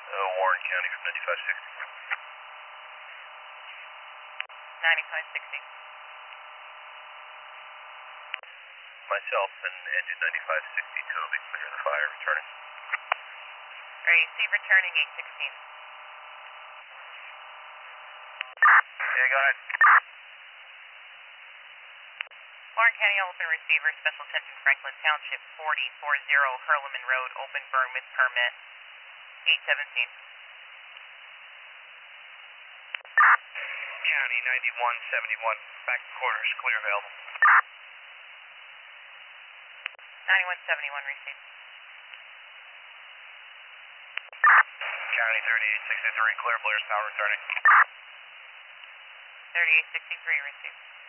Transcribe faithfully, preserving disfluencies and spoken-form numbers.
Warren County from ninety-five sixty. ninety-five sixty. Myself and engine ninety-five sixty, Toby, clear the fire, returning. Receive returning eight sixteen. Yeah, go ahead. Warren County Open Receiver, Special Attention Franklin Township, forty forty Hurleman Road, open burn with permit, eight seventeen. County ninety-one seventy-one, back quarters, clear available. ninety-one seventy-one, received. County thirty-eight sixty-three, clear Blair's Tower, returning. thirty-eight sixty-three, received.